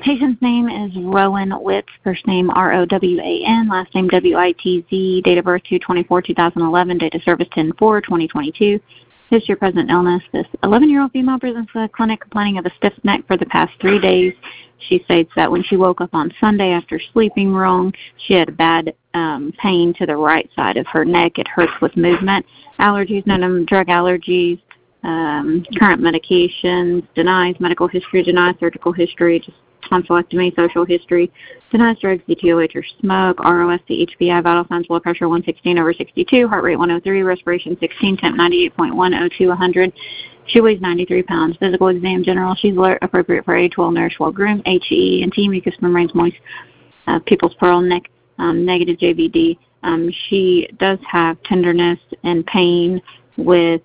Patient's name is Rowan Witz, first name Rowan, last name Witz, date of birth 2/24/2011, date of service 10/4/2022. History of present illness. This 11-year-old female presents to the clinic complaining of a stiff neck for the past 3 days. She states that when she woke up on Sunday after sleeping wrong, she had bad pain to the right side of her neck. It hurts with movement. Allergies, none drug allergies. Current medications, denies medical history, denies surgical history, just tonsillectomy, social history, denies drugs, DTOH or smoke, ROSC, HPI, vital signs, blood pressure 116/62, heart rate 103, respiration 16, temp 98.102, 100. She weighs 93 pounds. Physical exam general. She's alert, appropriate for age, well nourished, well groomed. HE and T, mucous membranes moist, pupils pearl, neck negative JVD. She does have tenderness and pain with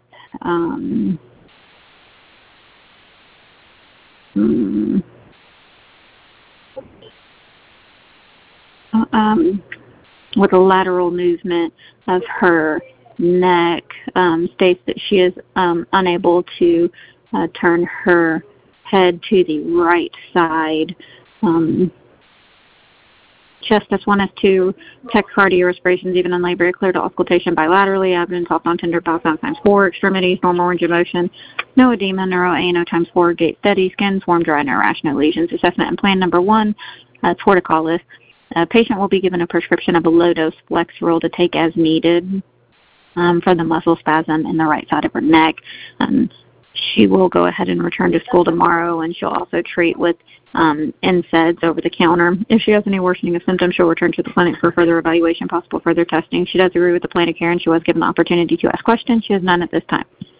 with a lateral movement of her neck. States that she is unable to turn her head to the right side. Chest S1, S2, tachycardia, respirations, even in labor, clear to auscultation bilaterally, abdomen soft on tender, bowel sound times 4, extremities, normal range of motion, no edema, neuro ANO times 4, gait steady, skin, warm, dry, no rash, no lesions. Assessment and plan number 1, torticollis. Patient will be given a prescription of a low-dose Flexeril to take as needed for the muscle spasm in the right side of her neck. She will go ahead and return to school tomorrow, and she'll also treat with NSAIDs over the counter. If she has any worsening of symptoms, she'll return to the clinic for further evaluation, possible further testing. She does agree with the plan of care, and she was given the opportunity to ask questions. She has none at this time.